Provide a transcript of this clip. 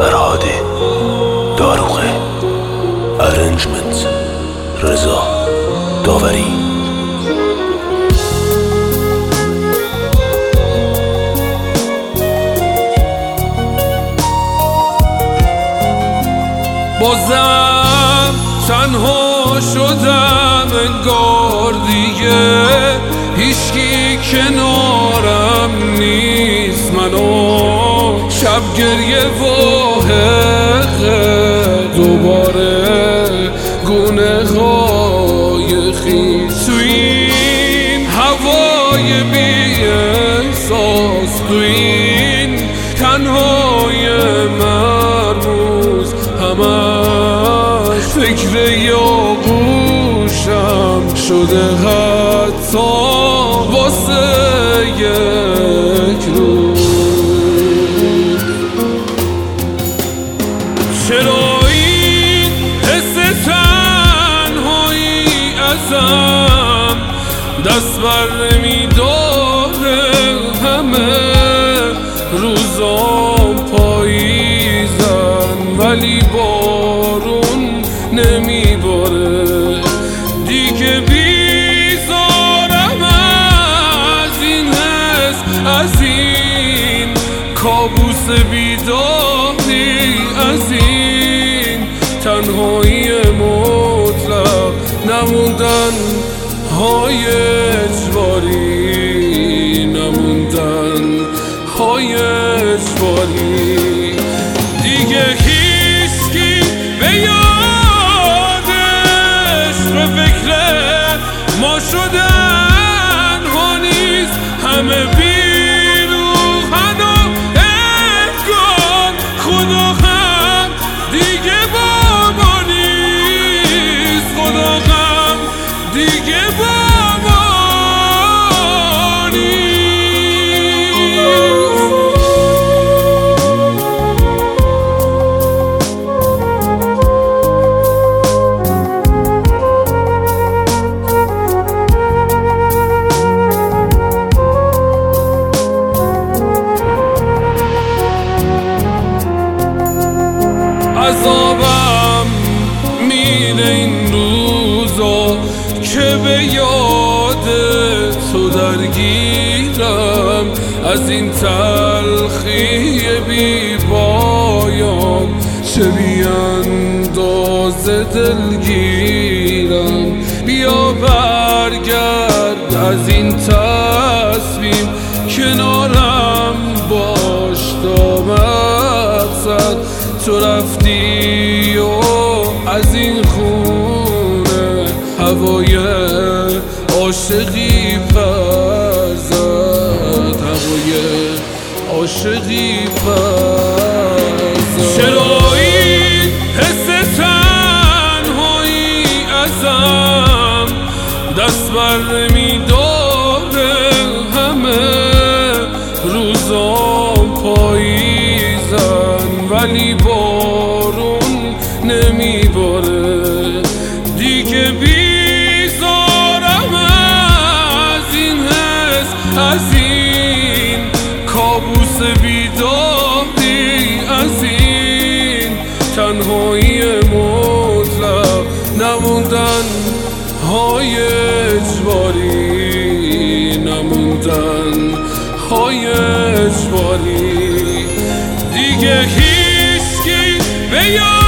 فرهادی، داروغه، ارنجمنت، رضا، داوری. بازم تنها شدم انگار دیگه هیچکی کنارم نیست، منو شب گریه و حقه دوباره گونه های خیز تو این هوای بی احساس، تو این تنهای مرموز همش فکر یا گوشم شده حتی واسه یک روز. چرا این حس تنهایی ازم دست بر نمیداره؟ همه روزام پاییزن ولی بارون نمیباره. دیگه بیزارم از این حس، از این کابوس بیداری، از این تنهایی مطلق، نموندن های اجباری، نموندن های اجباری. دیگه هیچکی به یادش به فکر ما شدن ها نیست، همه بیروحن و انگار خدا هم دیگه با ما نیست، خدا هم دیگه با ما نیست. عذابم میره این روزا که به یاد تو درگیرم، از این تلخی بی پایان چه بی اندازه دلگیرم. بیا برگرد از این تصمیم، کنارم باش تا مقصد تو رفتی و از این خونه هوای عاشقی پر زد، هوای عاشقی پر زد. چرا این حس تنهایی ازم دست بر نمیداره؟ همه روزام پاییزن ولی بارون نمیباره. دیگه بیزارم از این حس، از این کابوس بیداری، از این تنهایی مطلق، نموندن های اجباری، نموندن های اجباری. دیگه هیچکی به